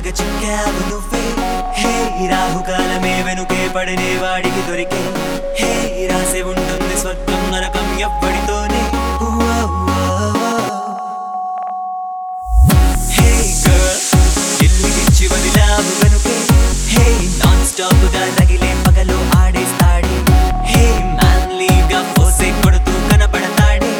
చిక్కావు నువ్వే హే రాహుకాలమే వెనుకే పడినే వాడికి దొరికే హే రాసే ఉంటుంది స్వర్గం నరకం ఎవ్వడితోనే హే గర్ల్ ఇల్లికిచ్చి వదిలావు వెనుకే హే నాన్ స్టాప్ గా రగిలే పగలు ఆడేస్తాడే హే మ్యాన్లీగా పోసే కొడుతూ కనపడతాడే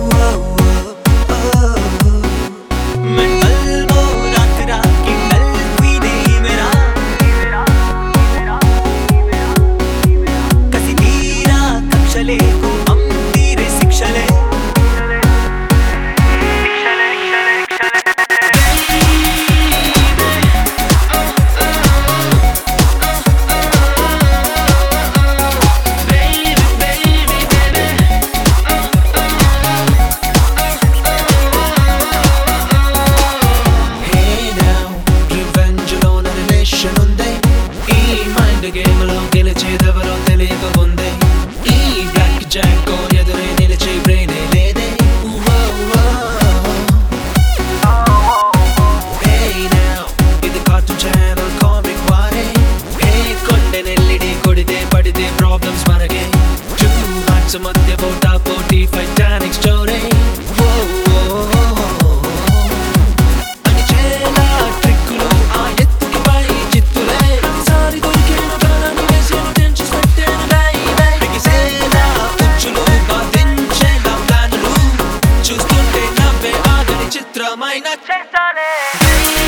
గెలిచేదెవరో తెలియకముందే ఈ బ్లాక్ జాక్ ఎదురే నిలిచే బ్రెయినే లేదే ఇది కార్టూన్ ఛానల్ కామిక్ వారే కొండె నెల్లిడి కొడితే పడితే ప్రాబ్లమ్స్ మనకే టూ హార్ట్స్ మధ్య పోటా పోటీ ఫైటానిక్ స్టోరీ చిత్రమైన చేస్తానే